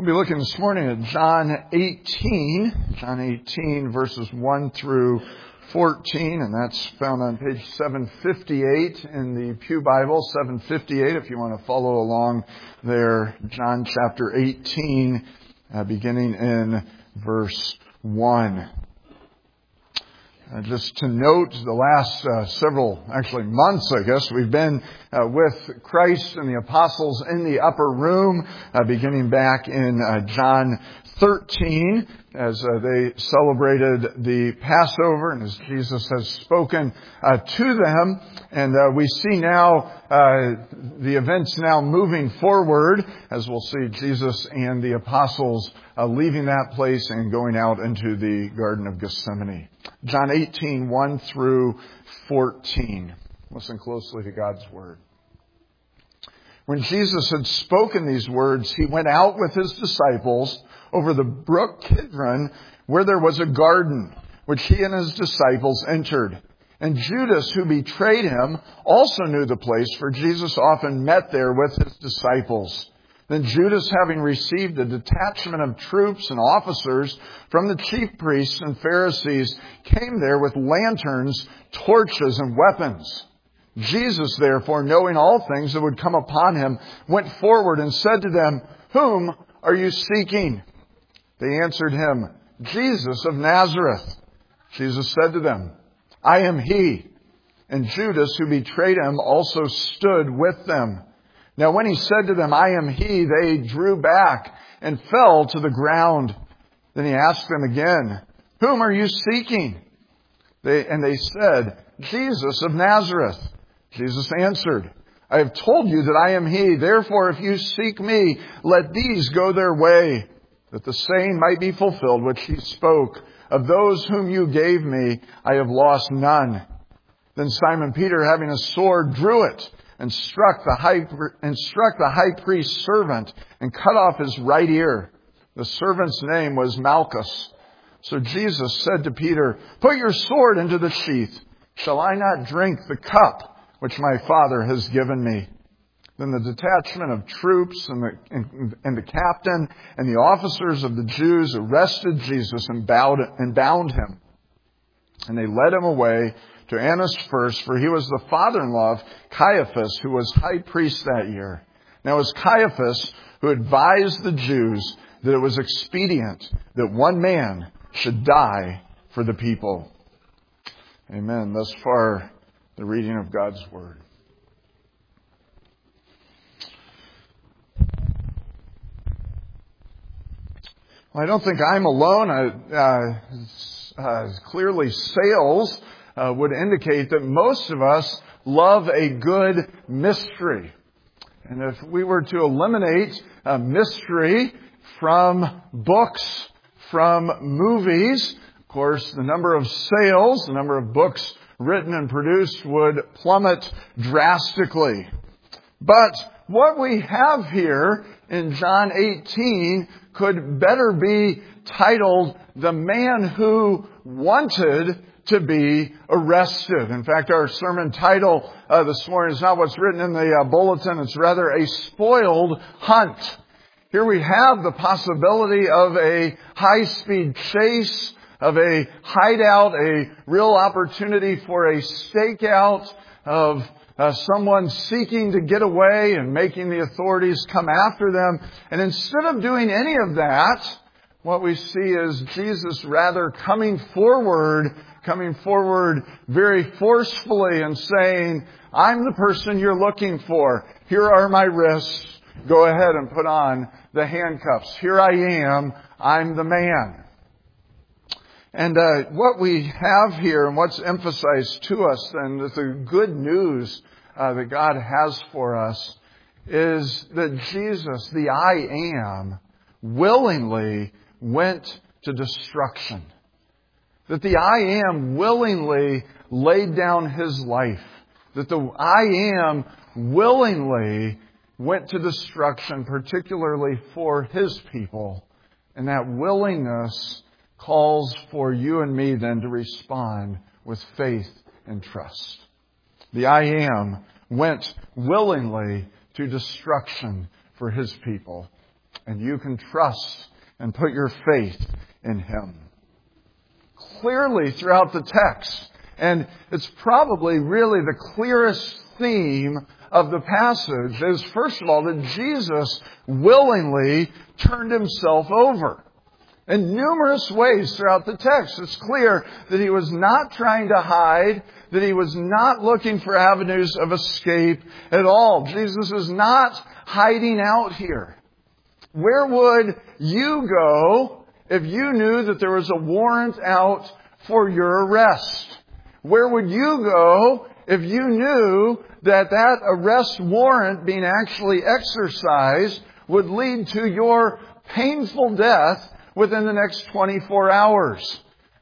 We'll be looking this morning at John 18 verses 1 through 14, and that's found on page 758 in the Pew Bible, 758, if you want to follow along there. John chapter 18, beginning in verse 1. Just to note, the last several months, I guess, we've been with Christ and the apostles in the upper room, beginning back in John 13, as they celebrated the Passover, and as Jesus has spoken to them. And we see now the events now moving forward, as we'll see Jesus and the apostles leaving that place and going out into the Garden of Gethsemane. John 18, 1 through 14. Listen closely to God's Word. When Jesus had spoken these words, he went out with his disciples over the brook Kidron, where there was a garden, which he and his disciples entered. And Judas, who betrayed him, also knew the place, for Jesus often met there with his disciples. Then Judas, having received a detachment of troops and officers from the chief priests and Pharisees, came there with lanterns, torches, and weapons. Jesus, therefore, knowing all things that would come upon him, went forward and said to them, "Whom are you seeking?" They answered him, "Jesus of Nazareth." Jesus said to them, "I am he." And Judas, who betrayed him, also stood with them. Now when he said to them, "I am he," they drew back and fell to the ground. Then he asked them again, "Whom are you seeking?" They said, "Jesus of Nazareth." Jesus answered, "I have told you that I am he. Therefore, if you seek me, let these go their way, that the saying might be fulfilled which he spoke, of those whom you gave me, I have lost none." Then Simon Peter, having a sword, drew it and struck the high priest's servant and cut off his right ear. The servant's name was Malchus. So Jesus said to Peter, "Put your sword into the sheath. Shall I not drink the cup which my Father has given me?" Then the detachment of troops and the captain and the officers of the Jews arrested Jesus and bound him. And they led him away to Annas first, for he was the father-in-law of Caiaphas, who was high priest that year. Now it was Caiaphas who advised the Jews that it was expedient that one man should die for the people. Amen. Thus far, the reading of God's Word. Well, I don't think I'm alone. Clearly, sales would indicate that most of us love a good mystery. And if we were to eliminate mystery from books, from movies, of course, the number of sales, the number of books written and produced would plummet drastically. But what we have here in John 18 could better be titled "The Man Who Wanted to Be Arrested." In fact, our sermon title this morning is not what's written in the bulletin. It's rather "A Spoiled Hunt." Here we have the possibility of a high-speed chase, of a hideout, a real opportunity for a stakeout, of someone seeking to get away and making the authorities come after them. And instead of doing any of that, what we see is Jesus rather coming forward very forcefully and saying, "I'm the person you're looking for. Here are my wrists. Go ahead and put on the handcuffs. Here I am. I'm the man." And what we have here and what's emphasized to us then, the good news that God has for us, is that Jesus, the I Am, willingly went to destruction. That the I Am willingly laid down his life. That the I Am willingly went to destruction, particularly for his people. And that willingness calls for you and me then to respond with faith and trust. The I Am went willingly to destruction for his people. and you can trust and put your faith in Him. Clearly throughout the text, and it's probably really the clearest theme of the passage, is first of all that Jesus willingly turned Himself over. In numerous ways throughout the text, it's clear that He was not trying to hide, that He was not looking for avenues of escape at all. Jesus is not hiding out here. Where would you go if you knew that there was a warrant out for your arrest? Where would you go if you knew that that arrest warrant being actually exercised would lead to your painful death within the next 24 hours?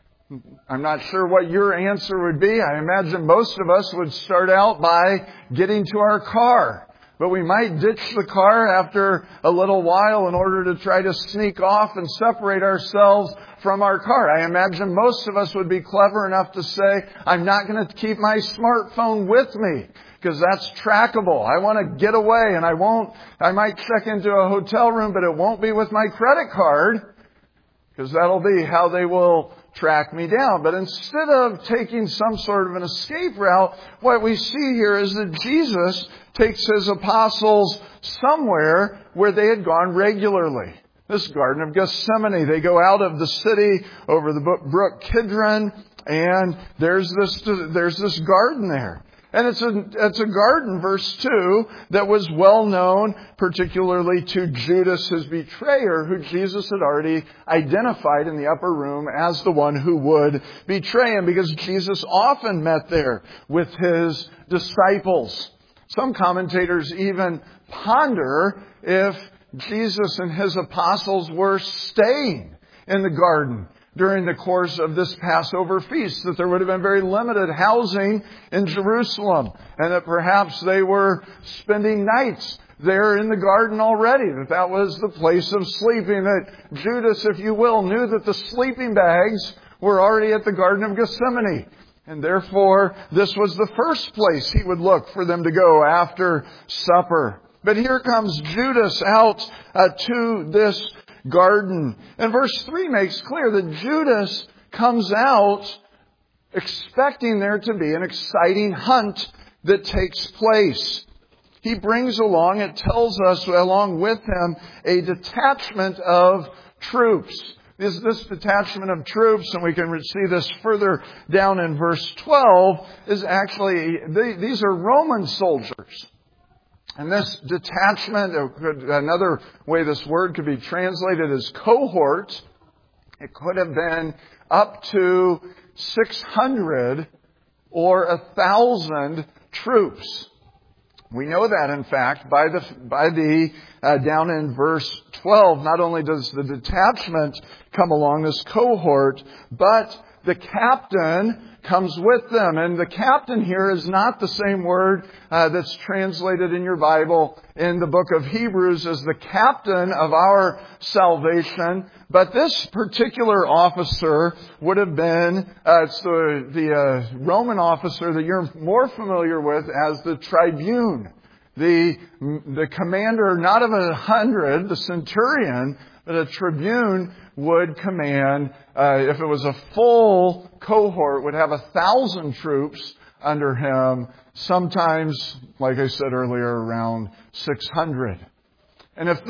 I'm not sure what your answer would be. I imagine most of us would start out by getting to our car. But we might ditch the car after a little while in order to try to sneak off and separate ourselves from our car. I imagine most of us would be clever enough to say, I'm not going to keep my smartphone with me because that's trackable. I want to get away and I might check into a hotel room, but it won't be with my credit card because that'll be how they will track me down. But instead of taking some sort of an escape route, what we see here is that Jesus takes His apostles somewhere where they had gone regularly. This Garden of Gethsemane. They go out of the city over the brook Kidron, and there's this garden there. And it's a garden, verse 2, that was well known, particularly to Judas, his betrayer, who Jesus had already identified in the upper room as the one who would betray Him, because Jesus often met there with His disciples. Some commentators even ponder if Jesus and His apostles were staying in the garden during the course of this Passover feast, that there would have been very limited housing in Jerusalem, and that perhaps they were spending nights there in the garden already, that was the place of sleeping, that Judas, if you will, knew that the sleeping bags were already at the Garden of Gethsemane. And therefore, this was the first place he would look for them to go after supper. But here comes Judas out to this garden. And verse 3 makes clear that Judas comes out expecting there to be an exciting hunt that takes place. He brings along, it tells us, along with him, a detachment of troops. This detachment of troops, and we can see this further down in verse 12, is actually, these are Roman soldiers. And this detachment, another way this word could be translated is cohort. It could have been up to 600 or 1,000 troops. We know that, in fact, by the down in verse 12, not only does the detachment come along, this cohort, but the captain comes with them. And the captain here is not the same word that's translated in your Bible in the book of Hebrews as the captain of our salvation. But this particular officer would have been, it's the Roman officer that you're more familiar with as the tribune. The commander, not of 100, the centurion, but a tribune would command, if it was a full cohort, would have 1,000 troops under him, sometimes, like I said earlier, around 600. And if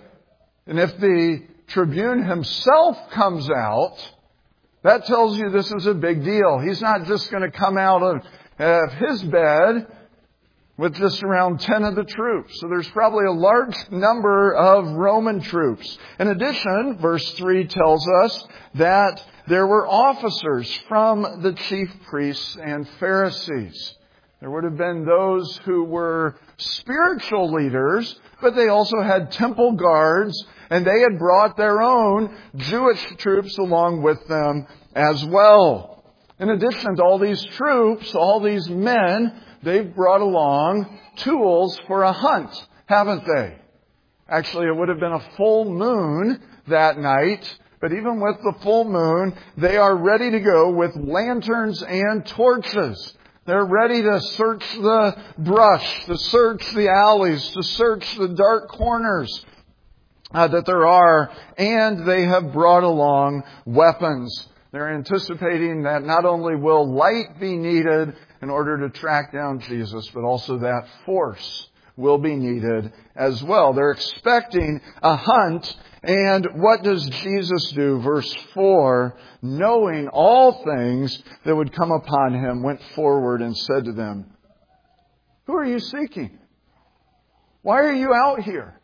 the tribune himself comes out, that tells you this is a big deal. He's not just going to come out of his bed with just around 10 of the troops. So there's probably a large number of Roman troops. In addition, verse 3 tells us that there were officers from the chief priests and Pharisees. There would have been those who were spiritual leaders, but they also had temple guards, and they had brought their own Jewish troops along with them as well. In addition to all these troops, all these men, they've brought along tools for a hunt, haven't they? Actually, it would have been a full moon that night, but even with the full moon, they are ready to go with lanterns and torches. They're ready to search the brush, to search the alleys, to search the dark corners that there are, and they have brought along weapons. They're anticipating that not only will light be needed in order to track down Jesus, but also that force will be needed as well. They're expecting a hunt, and what does Jesus do? Verse 4, knowing all things that would come upon him, went forward and said to them, "Who are you seeking? Why are you out here?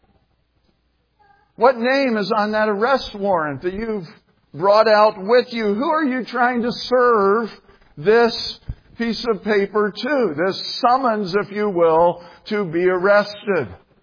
What name is on that arrest warrant that you've brought out with you? Who are you trying to serve this piece of paper to? This summons, if you will, to be arrested.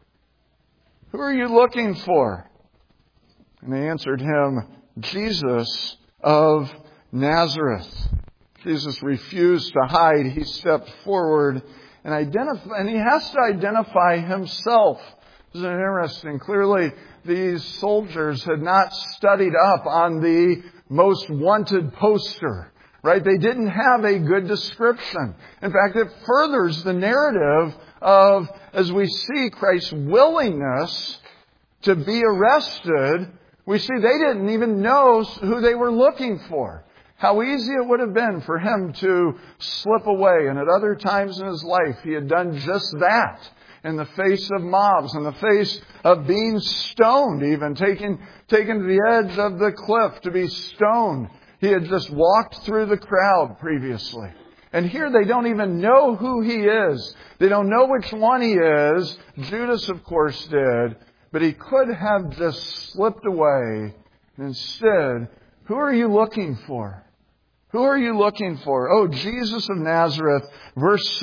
Who are you looking for?" And they answered him, "Jesus of Nazareth." Jesus refused to hide. He stepped forward and he has to identify himself. Isn't it interesting? Clearly, these soldiers had not studied up on the most wanted poster, right? They didn't have a good description. In fact, it furthers the narrative of, as we see Christ's willingness to be arrested, we see they didn't even know who they were looking for. How easy it would have been for him to slip away. And at other times in his life, he had done just that. In the face of mobs, in the face of being stoned, even taken to the edge of the cliff to be stoned. He had just walked through the crowd previously. And here they don't even know who he is. They don't know which one he is. Judas, of course, did. But he could have just slipped away. Instead, who are you looking for? Who are you looking for? "Oh, Jesus of Nazareth," verse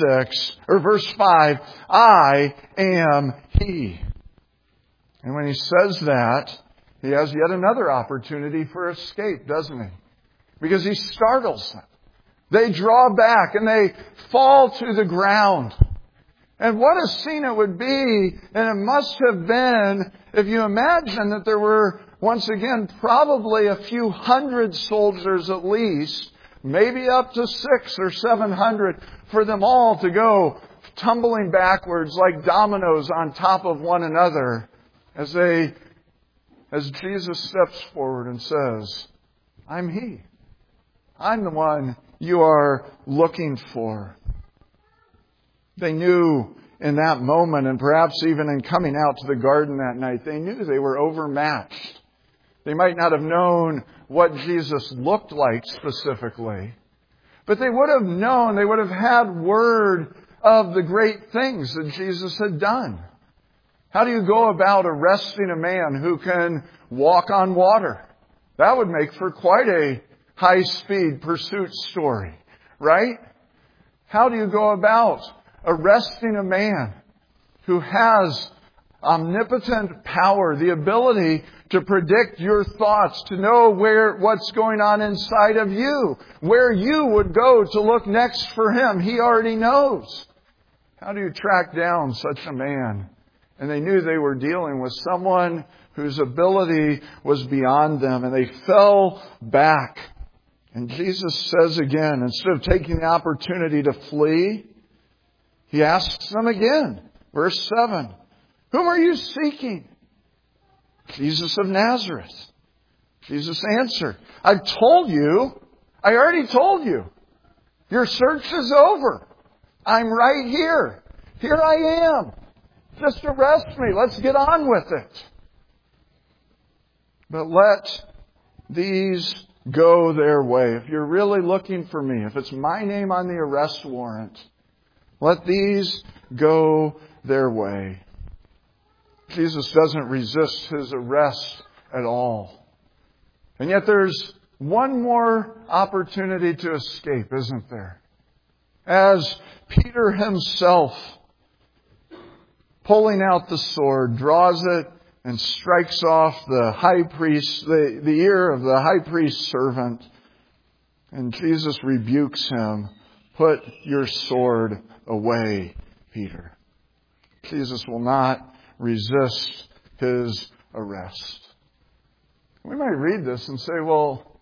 5, "I am He." And when he says that, he has yet another opportunity for escape, doesn't he? Because he startles them. They draw back and they fall to the ground. And what a scene it would be, and it must have been, if you imagine that there were, once again, probably a few hundred soldiers at least, maybe up to 600 or 700, for them all to go tumbling backwards like dominoes on top of one another as Jesus steps forward and says, "I'm He. I'm the one you are looking for." They knew in that moment, and perhaps even in coming out to the garden that night, they knew they were overmatched. They might not have known what Jesus looked like specifically, but they would have known, they would have had word of the great things that Jesus had done. How do you go about arresting a man who can walk on water? That would make for quite a high-speed pursuit story, right? How do you go about arresting a man who has omnipotent power, the ability to predict your thoughts, to know what's going on inside of you, where you would go to look next for him? He already knows. How do you track down such a man? And they knew they were dealing with someone whose ability was beyond them, and they fell back. And Jesus says again, instead of taking the opportunity to flee, He asks them again. Verse 7, "Whom are you seeking?" "Jesus of Nazareth." Jesus answered, I already told you. Your search is over. I'm right here. Here I am. Just arrest me. Let's get on with it. But let these go their way. If you're really looking for me, if it's my name on the arrest warrant, let these go their way. Jesus doesn't resist his arrest at all. And yet there's one more opportunity to escape, isn't there? As Peter himself, pulling out the sword, draws it and strikes off the high priest, the ear of the high priest's servant. And Jesus rebukes him. "Put your sword away, Peter." Jesus will not resist his arrest. We might read this and say, well,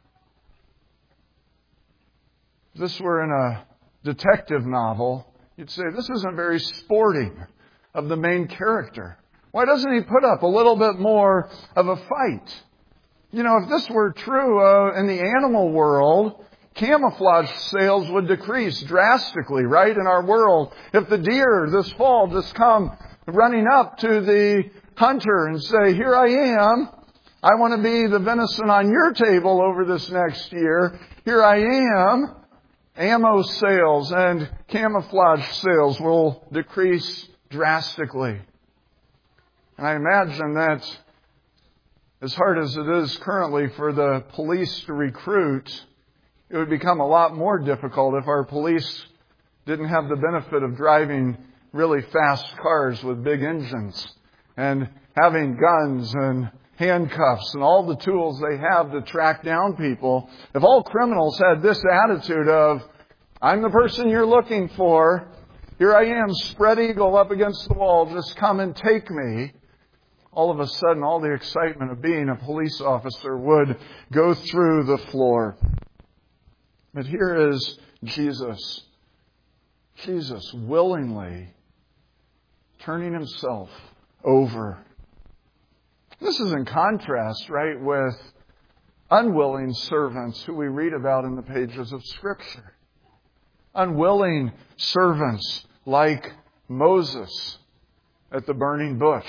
if this were in a detective novel, you'd say this isn't very sporting of the main character. Why doesn't he put up a little bit more of a fight? You know, if this were true in the animal world, camouflage sales would decrease drastically, right, in our world. If the deer this fall just come running up to the hunter and say, here I am, I want to be the venison on your table over this next year. Here I am. Ammo sales and camouflage sales will decrease drastically. And I imagine that as hard as it is currently for the police to recruit, it would become a lot more difficult if our police didn't have the benefit of driving really fast cars with big engines and having guns and handcuffs and all the tools they have to track down people. If all criminals had this attitude of, I'm the person you're looking for, here I am, spread eagle up against the wall, just come and take me, all of a sudden all the excitement of being a police officer would go through the floor. But here is Jesus. Jesus willingly turning himself over. This is in contrast, right, with unwilling servants who we read about in the pages of Scripture. Unwilling servants like Moses at the burning bush.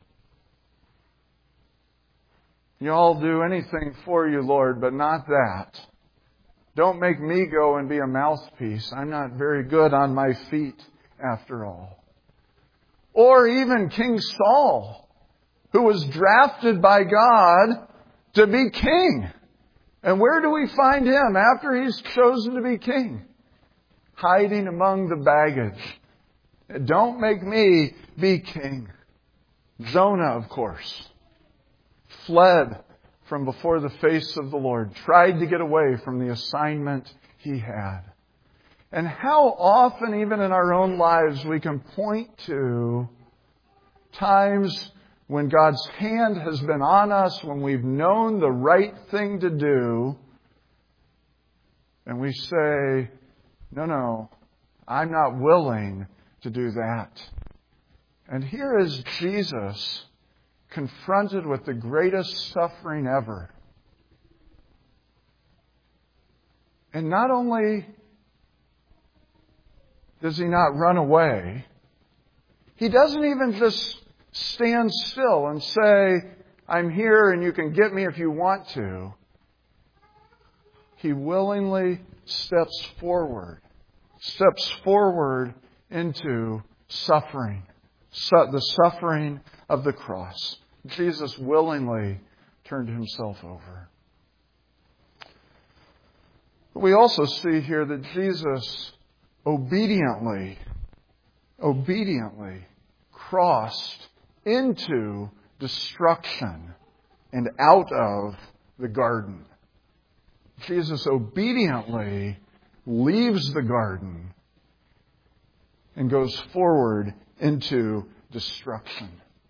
I'll do anything for you, Lord, but not that. Don't make me go and be a mouthpiece. I'm not very good on my feet, after all. Or even King Saul, who was drafted by God to be king. And where do we find him after he's chosen to be king? Hiding among the baggage. Don't make me be king. Jonah, of course, fled from before the face of the Lord, tried to get away from the assignment he had. And how often, even in our own lives, we can point to times when God's hand has been on us, when we've known the right thing to do, and we say, no, I'm not willing to do that. And here is Jesus confronted with the greatest suffering ever. And not only does he not run away, he doesn't even just stand still and say, I'm here and you can get me if you want to. He willingly steps forward into suffering, the suffering of the cross. Jesus willingly turned himself over. We also see here that Jesus obediently crossed into destruction and out of the garden. Jesus obediently leaves the garden and goes forward into destruction.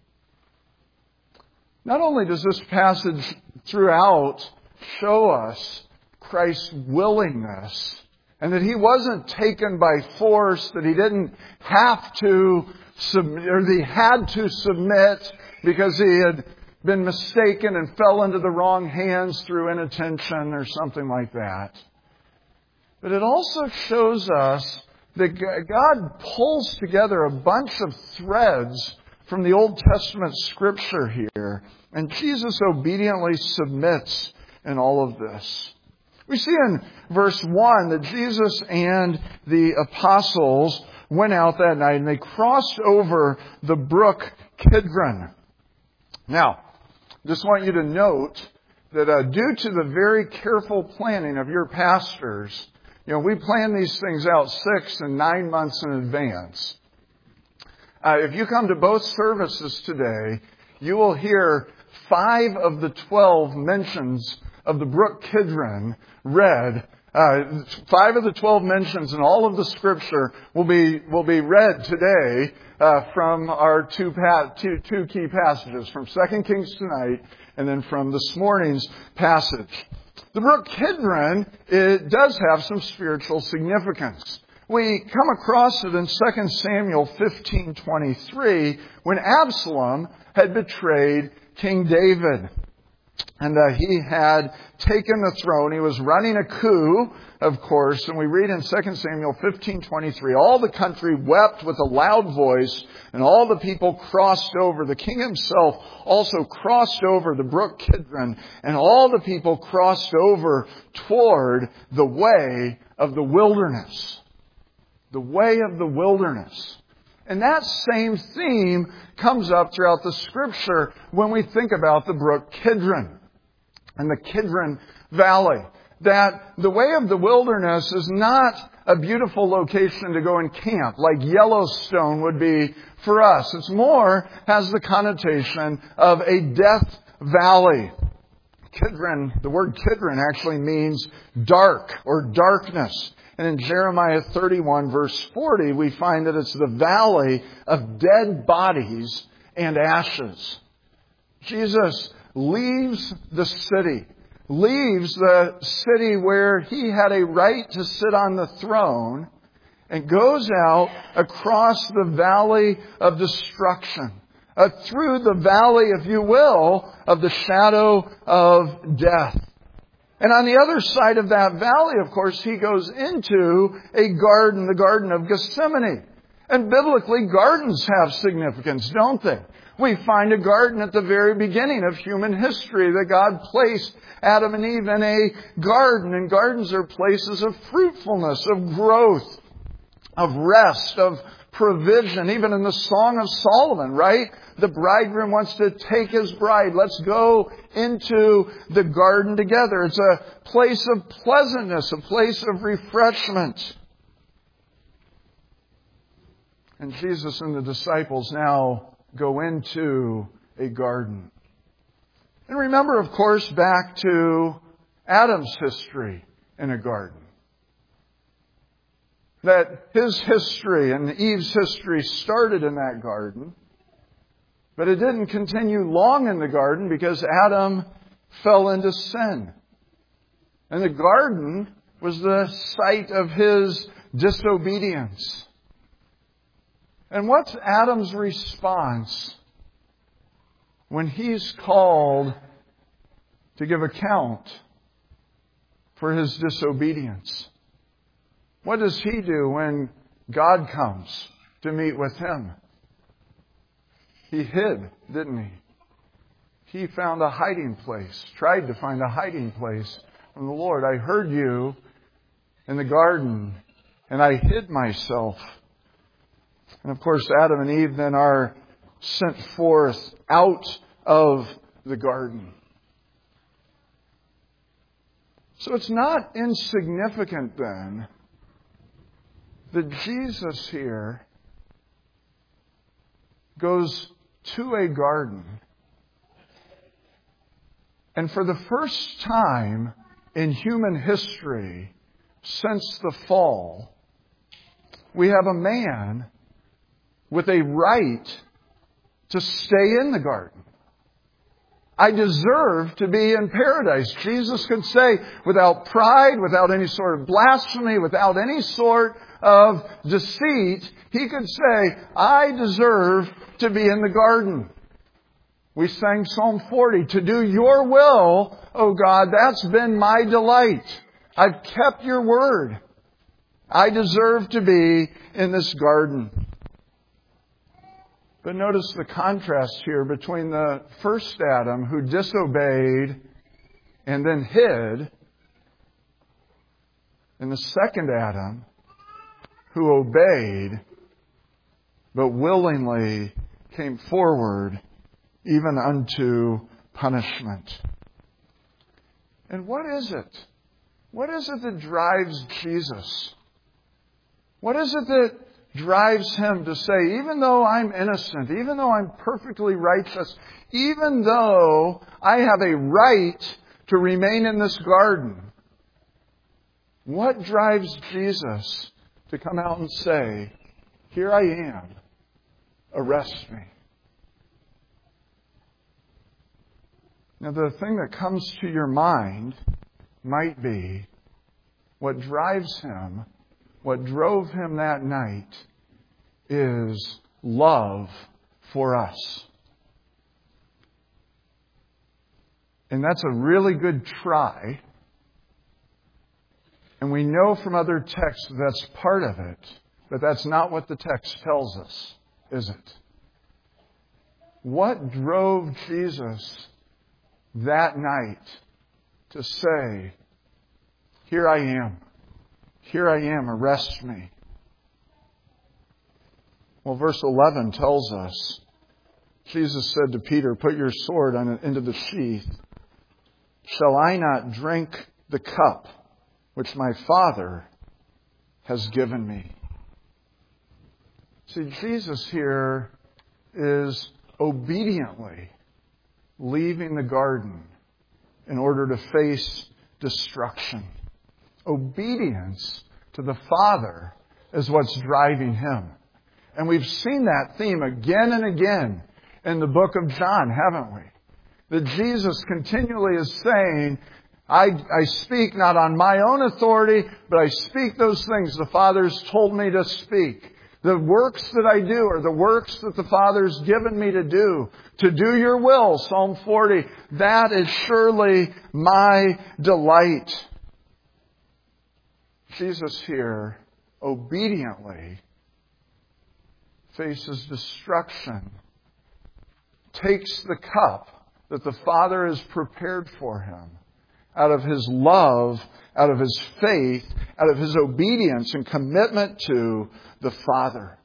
Not only does this passage throughout show us Christ's willingness and that he wasn't taken by force, that he didn't have to submit, or that he had to submit because he had been mistaken and fell into the wrong hands through inattention or something like that. But it also shows us that God pulls together a bunch of threads from the Old Testament Scripture here. And Jesus obediently submits in all of this. We see in verse 1 that Jesus and the apostles went out that night and they crossed over the brook Kidron. Now, just want you to note that due to the very careful planning of your pastors, we plan these things out 6 and 9 months in advance. If you come to both services today, you will hear 5 of the 12 mentions of the brook Kidron read. 5 of the 12 mentions in all of the Scripture will be read today from our two key passages, from 2 Kings tonight and then from this morning's passage. The brook Kidron, it does have some spiritual significance. We come across it in 2 Samuel 15:23 when Absalom had betrayed King David. And he had taken the throne. He was running a coup, of course. And we read in 2 Samuel 15:23, all the country wept with a loud voice, and all the people crossed over. The king himself also crossed over the brook Kidron, and all the people crossed over toward the way of the wilderness. The way of the wilderness. And that same theme comes up throughout the Scripture when we think about the brook Kidron and the Kidron Valley. That the way of the wilderness is not a beautiful location to go and camp like Yellowstone would be for us. It's more has the connotation of a death valley. Kidron, the word Kidron actually means dark or darkness. And in Jeremiah 31 verse 40, we find that it's the valley of dead bodies and ashes. Jesus leaves the city where he had a right to sit on the throne, and goes out across the valley of destruction, through the valley, if you will, of the shadow of death. And on the other side of that valley, of course, he goes into a garden, the Garden of Gethsemane. And biblically, gardens have significance, don't they? We find a garden at the very beginning of human history, that God placed Adam and Eve in a garden. And gardens are places of fruitfulness, of growth, of rest, of provision. Even in the Song of Solomon, right? The bridegroom wants to take his bride. Let's go into the garden together. It's a place of pleasantness, a place of refreshment. And Jesus and the disciples now go into a garden. And remember, of course, back to Adam's history in a garden. That his history and Eve's history started in that garden. But it didn't continue long in the garden because Adam fell into sin. And the garden was the site of his disobedience. And what's Adam's response when he's called to give account for his disobedience? What does he do when God comes to meet with him? He hid, didn't he? He found a hiding place, tried to find a hiding place from the Lord. I heard you in the garden, and I hid myself. And of course, Adam and Eve then are sent forth out of the garden. So it's not insignificant then that Jesus here goes to a garden. And for the first time in human history since the fall, we have a man with a right to stay in the garden. I deserve to be in paradise. Jesus could say without pride, without any sort of blasphemy, without any sort of deceit, he could say, I deserve to be in the garden. We sang Psalm 40, to do your will, O God, that's been my delight. I've kept your word. I deserve to be in this garden. But notice the contrast here between the first Adam who disobeyed and then hid, and the second Adam who obeyed but willingly came forward even unto punishment. And what is it? What is it that drives Jesus? What is it that drives him to say, even though I'm innocent, even though I'm perfectly righteous, even though I have a right to remain in this garden, what drives Jesus to come out and say, here I am, arrest me? Now, the thing that comes to your mind might be what drives him what drove him that night is love for us. And that's a really good try. And we know from other texts that's part of it. But that's not what the text tells us, is it? What drove Jesus that night to say, "Here I am. Here I am. Arrest me"? Well, verse 11 tells us, Jesus said to Peter, "Put your sword into the sheath. Shall I not drink the cup which my Father has given me?" See, Jesus here is obediently leaving the garden in order to face destruction. Obedience to the Father is what's driving him. And we've seen that theme again and again in the book of John, haven't we? That Jesus continually is saying, I speak not on my own authority, but I speak those things the Father's told me to speak. The works that I do are the works that the Father's given me to do your will, Psalm 40. That is surely my delight. Jesus here obediently faces destruction, takes the cup that the Father has prepared for him out of his love, out of his faith, out of his obedience and commitment to the Father.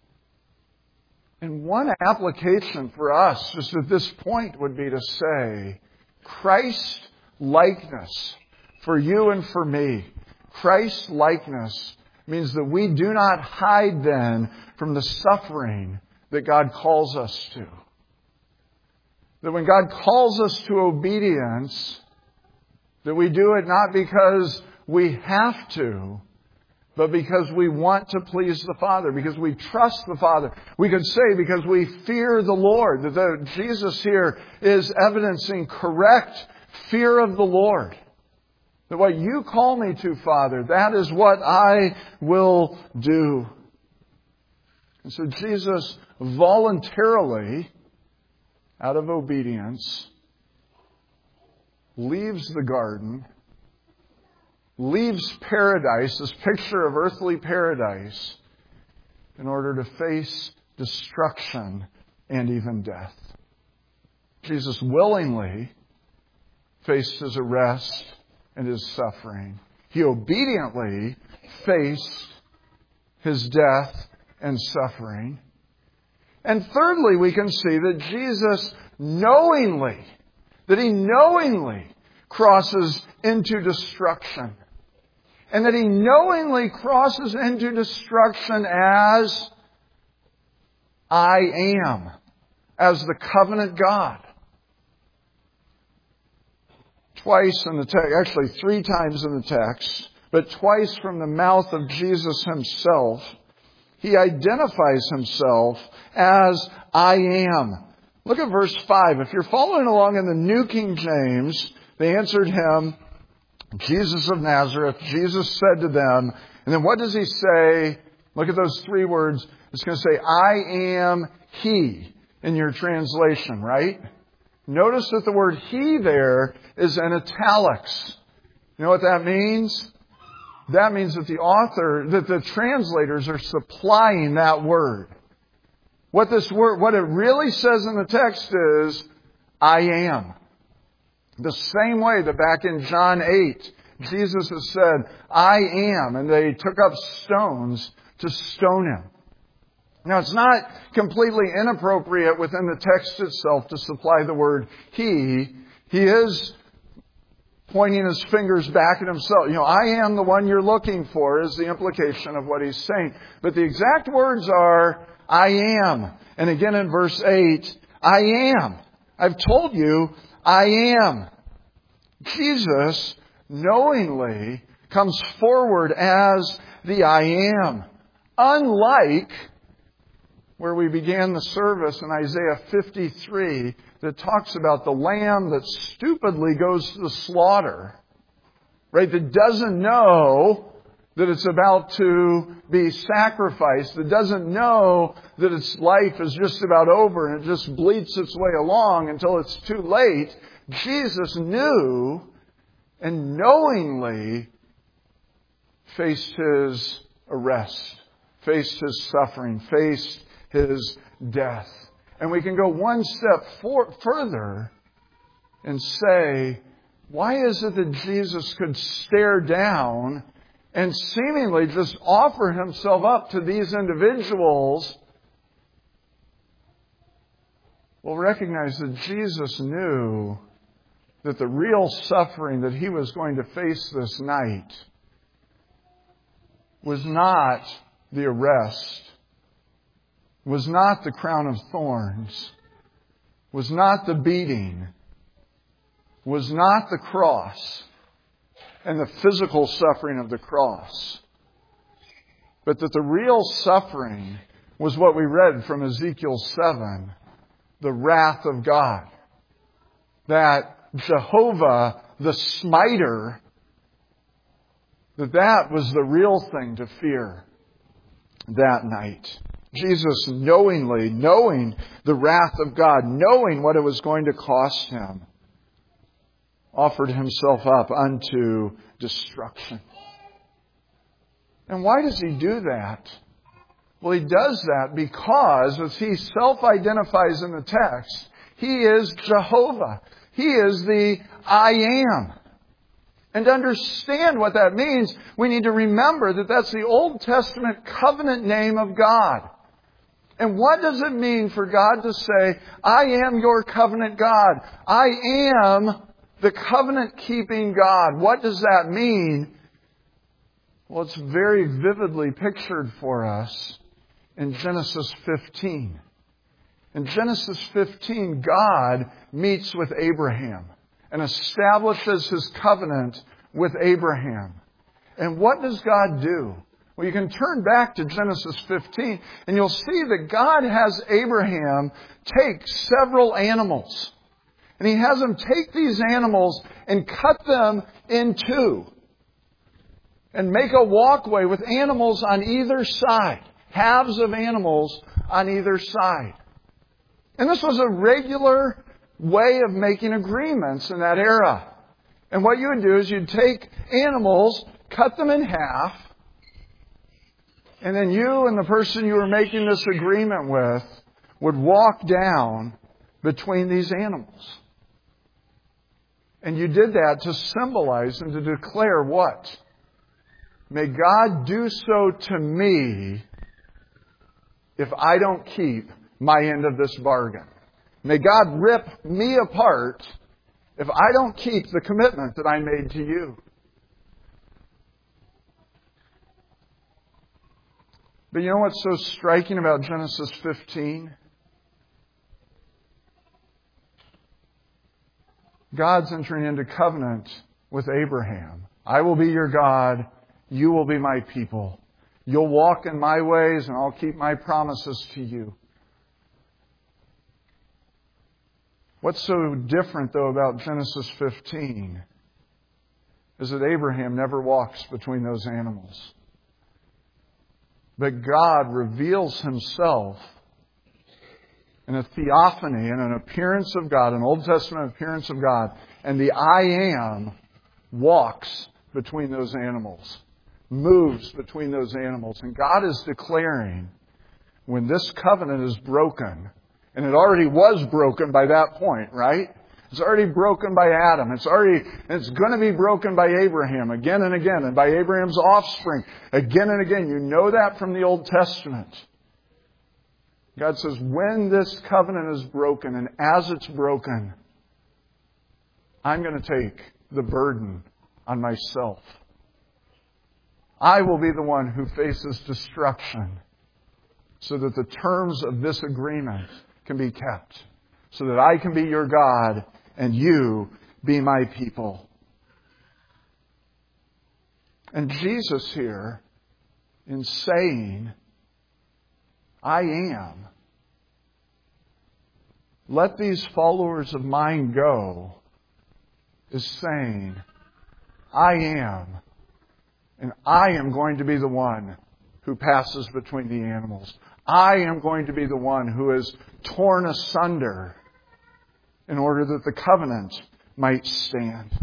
And one application for us just at this point would be to say, Christ-likeness for you and for me. Christ-likeness means that we do not hide then from the suffering that God calls us to. That when God calls us to obedience, that we do it not because we have to, but because we want to please the Father, because we trust the Father. We could say because we fear the Lord. That Jesus here is evidencing correct fear of the Lord. That what you call me to, Father, that is what I will do. And so Jesus voluntarily, out of obedience, leaves the garden, leaves paradise, this picture of earthly paradise, in order to face destruction and even death. Jesus willingly faced his arrest and his suffering. He obediently faced his death and suffering. And thirdly, we can see that Jesus knowingly crosses into destruction. And that he knowingly crosses into destruction as I am, as the covenant God. Twice in the text, actually 3 times in the text, but twice from the mouth of Jesus himself, he identifies himself as I am. Look at verse 5. If you're following along in the New King James, they answered him, Jesus of Nazareth. Jesus said to them, and then what does he say? Look at those 3 words. It's going to say, I am he in your translation, right? Notice that the word he there is in italics. You know what that means? That means that the translators are supplying that word. What it really says in the text is, I am. The same way that back in John 8, Jesus has said, I am, and they took up stones to stone him. Now, it's not completely inappropriate within the text itself to supply the word he. He is pointing his fingers back at himself. I am the one you're looking for is the implication of what he's saying. But the exact words are, I am. And again in verse 8, I am. I've told you, I am. Jesus knowingly comes forward as the I am. Unlike where we began the service in Isaiah 53 that talks about the lamb that stupidly goes to the slaughter, right? That doesn't know that it's about to be sacrificed, that doesn't know that its life is just about over and it just bleats its way along until it's too late. Jesus knew and knowingly faced His arrest, faced His suffering, faced His death. And we can go one step further and say, why is it that Jesus could stare down and seemingly just offer Himself up to these individuals? Well, recognize that Jesus knew that the real suffering that He was going to face this night was not the arrest, was not the crown of thorns, was not the beating, was not the cross and the physical suffering of the cross, but that the real suffering was what we read from Ezekiel 7, the wrath of God. That Jehovah, the smiter, that was the real thing to fear that night. Jesus knowing the wrath of God, knowing what it was going to cost Him, offered Himself up unto destruction. And why does He do that? Well, He does that because, as He self-identifies in the text, He is Jehovah. He is the I Am. And to understand what that means, we need to remember that that's the Old Testament covenant name of God. And what does it mean for God to say, I am your covenant God? I am the covenant-keeping God. What does that mean? Well, it's very vividly pictured for us in Genesis 15. In Genesis 15, God meets with Abraham and establishes His covenant with Abraham. And what does God do? Well, you can turn back to Genesis 15 and you'll see that God has Abraham take several animals. And He has him take these animals and cut them in two. And make a walkway with animals on either side. Halves of animals on either side. And this was a regular way of making agreements in that era. And what you would do is you'd take animals, cut them in half, and then you and the person you were making this agreement with would walk down between these animals. And you did that to symbolize and to declare what? May God do so to me if I don't keep my end of this bargain. May God rip me apart if I don't keep the commitment that I made to you. But you know what's so striking about Genesis 15? God's entering into covenant with Abraham. I will be your God. You will be my people. You'll walk in my ways and I'll keep my promises to you. What's so different, though, about Genesis 15 is that Abraham never walks between those animals. But God reveals Himself in a theophany, in an appearance of God, an Old Testament appearance of God. And the I Am walks between those animals, moves between those animals. And God is declaring, when this covenant is broken, and it already was broken by that point, right? It's already broken by Adam. It's going to be broken by Abraham again and again, and by Abraham's offspring again and again. You know that from the Old Testament. God says, when this covenant is broken, and as it's broken, I'm going to take the burden on myself. I will be the one who faces destruction so that the terms of this agreement can be kept, so that I can be your God and you be my people. And Jesus here, in saying, I am, let these followers of mine go, is saying, I am, And I am going to be the one who passes between the animals. I am going to be the one who is torn asunder in order that the covenant might stand.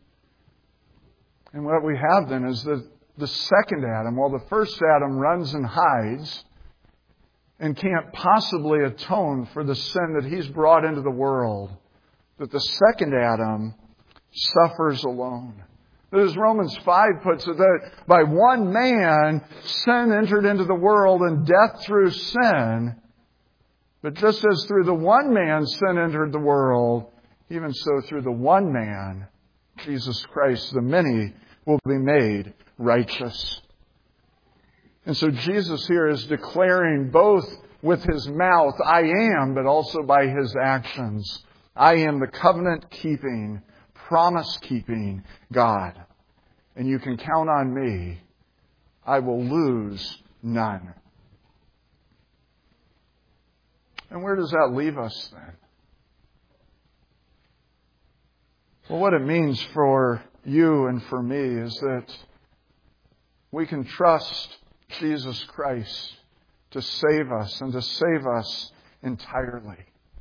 And what we have then is the second Adam, while the first Adam runs and hides and can't possibly atone for the sin that he's brought into the world, that the second Adam suffers alone. That as Romans 5 puts it, that by one man sin entered into the world and death through sin. But just as through the one man sin entered the world, even so through the one man, Jesus Christ, the many will be made righteous. And so Jesus here is declaring both with His mouth, I am, but also by His actions. I am the covenant-keeping, promise-keeping God. And you can count on me. I will lose none. And where does that leave us then? Well, what it means for you and for me is that we can trust Jesus Christ to save us and to save us entirely.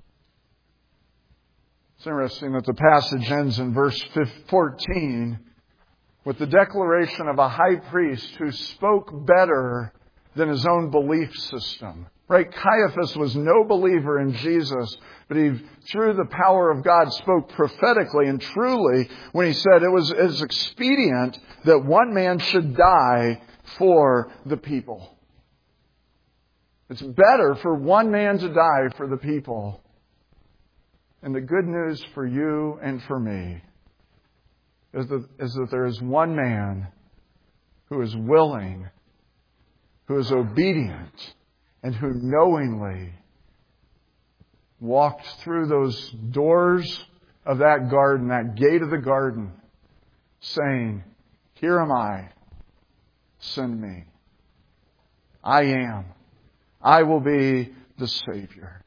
It's interesting that the passage ends in verse 14 with the declaration of a high priest who spoke better than his own belief system. Right? Caiaphas was no believer in Jesus, but he, through the power of God, spoke prophetically and truly when he said it was expedient that one man should die for the people. It's better for one man to die for the people. And the good news for you and for me is that there is one man who is willing, who is obedient, and who knowingly walked through those doors of that garden, that gate of the garden, saying, here am I, send me. I am. I will be the Savior.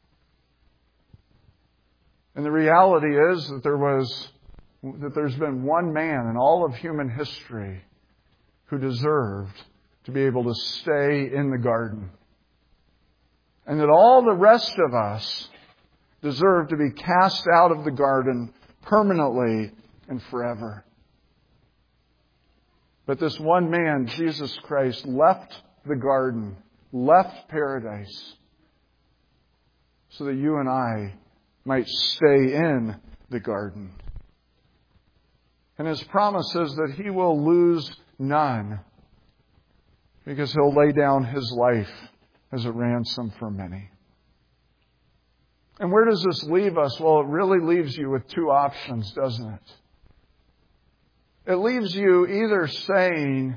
And the reality is that there's been one man in all of human history who deserved to be able to stay in the garden. And that all the rest of us deserve to be cast out of the garden permanently and forever. But this one man, Jesus Christ, left the garden, left paradise, so that you and I might stay in the garden. And His promise is that He will lose none, because He'll lay down His life as a ransom for many. And where does this leave us? Well, it really leaves you with two options, doesn't it? It leaves you either saying,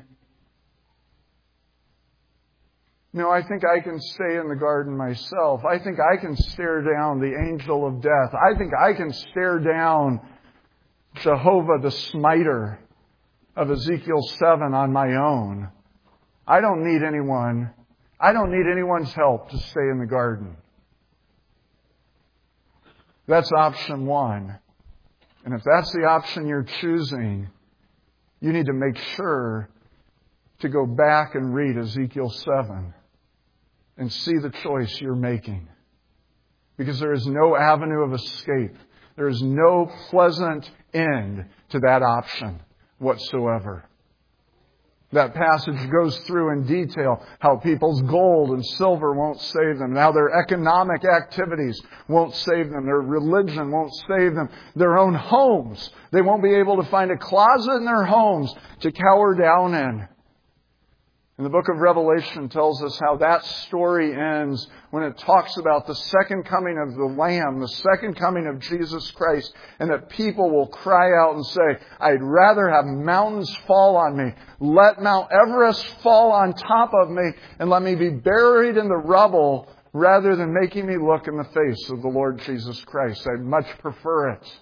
no, I think I can stay in the garden myself. I think I can stare down the angel of death. I think I can stare down Jehovah the smiter of Ezekiel 7 on my own. I don't need anyone. I don't need anyone's help to stay in the garden. That's option one. And if that's the option you're choosing, you need to make sure to go back and read Ezekiel 7 and see the choice you're making. Because there is no avenue of escape. There is no pleasant end to that option whatsoever. That passage goes through in detail how people's gold and silver won't save them, how their economic activities won't save them, their religion won't save them, their own homes. They won't be able to find a closet in their homes to cower down in. And the book of Revelation tells us how that story ends when it talks about the second coming of the Lamb, the second coming of Jesus Christ, and that people will cry out and say, I'd rather have mountains fall on me. Let Mount Everest fall on top of me and let me be buried in the rubble rather than making me look in the face of the Lord Jesus Christ. I'd much prefer it.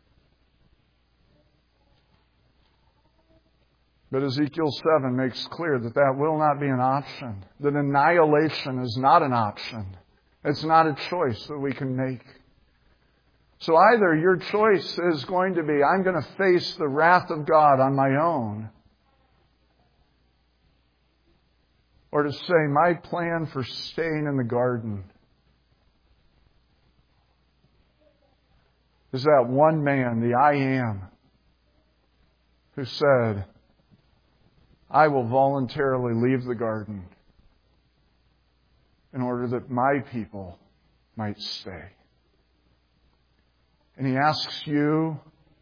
But Ezekiel 7 makes clear that that will not be an option. That annihilation is not an option. It's not a choice that we can make. So either your choice is going to be, I'm going to face the wrath of God on my own. Or to say, my plan for staying in the garden is that one man, the I Am, who said, I will voluntarily leave the garden in order that my people might stay. And He asks you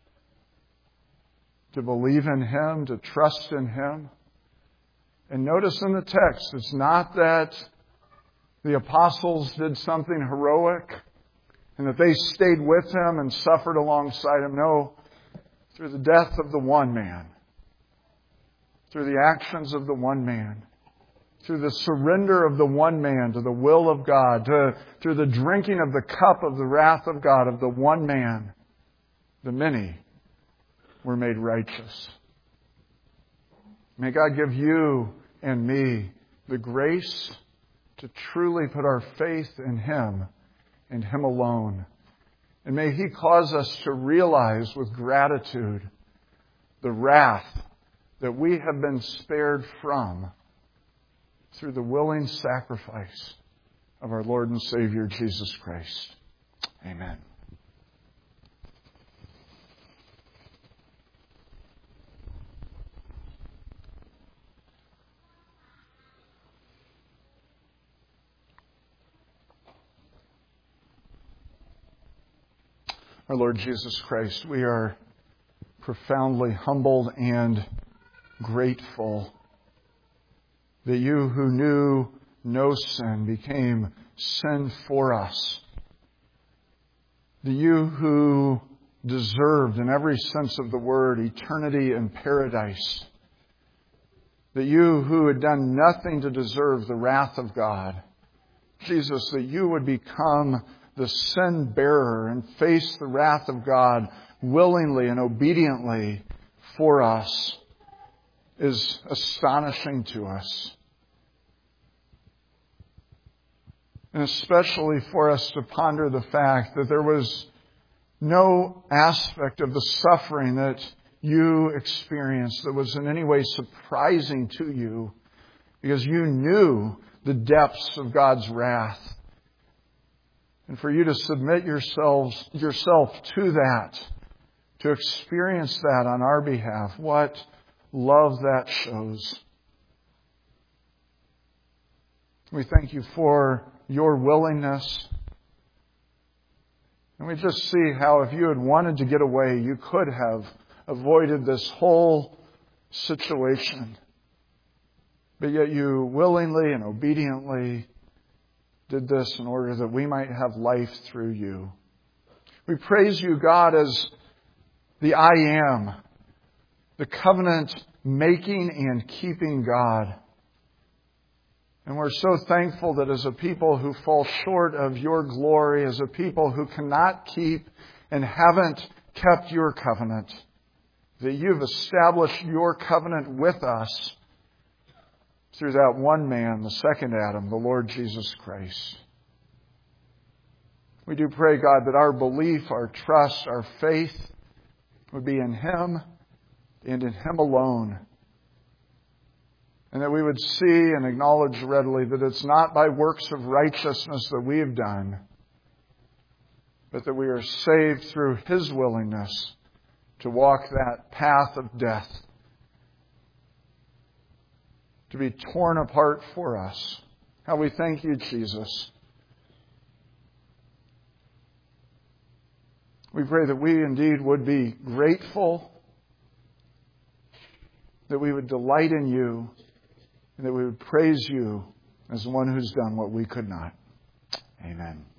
to believe in Him, to trust in Him. And notice in the text, it's not that the apostles did something heroic and that they stayed with Him and suffered alongside Him. No, through the death of the one man, through the actions of the one man, through the surrender of the one man to the will of God, through the drinking of the cup of the wrath of God of the one man, the many were made righteous. May God give you and me the grace to truly put our faith in Him and Him alone. And may He cause us to realize with gratitude the wrath that we have been spared from through the willing sacrifice of our Lord and Savior Jesus Christ. Amen. Our Lord Jesus Christ, we are profoundly humbled and grateful that You who knew no sin became sin for us. That You who deserved, in every sense of the word, eternity in paradise. That You who had done nothing to deserve the wrath of God. Jesus, that You would become the sin bearer and face the wrath of God willingly and obediently for us is astonishing to us. And especially for us to ponder the fact that there was no aspect of the suffering that You experienced that was in any way surprising to You, because You knew the depths of God's wrath. And for You to submit yourself to that, to experience that on our behalf, what love that shows. We thank You for Your willingness. And we just see how if You had wanted to get away, You could have avoided this whole situation. But yet You willingly and obediently did this in order that we might have life through You. We praise You, God, as the I Am, the covenant-making and keeping God. And we're so thankful that as a people who fall short of Your glory, as a people who cannot keep and haven't kept Your covenant, that You've established Your covenant with us through that one man, the second Adam, the Lord Jesus Christ. We do pray, God, that our belief, our trust, our faith would be in Him and in Him alone. And that we would see and acknowledge readily that it's not by works of righteousness that we have done, but that we are saved through His willingness to walk that path of death, to be torn apart for us. How we thank You, Jesus. We pray that we indeed would be grateful, that we would delight in You, and that we would praise You as the one who's done what we could not. Amen.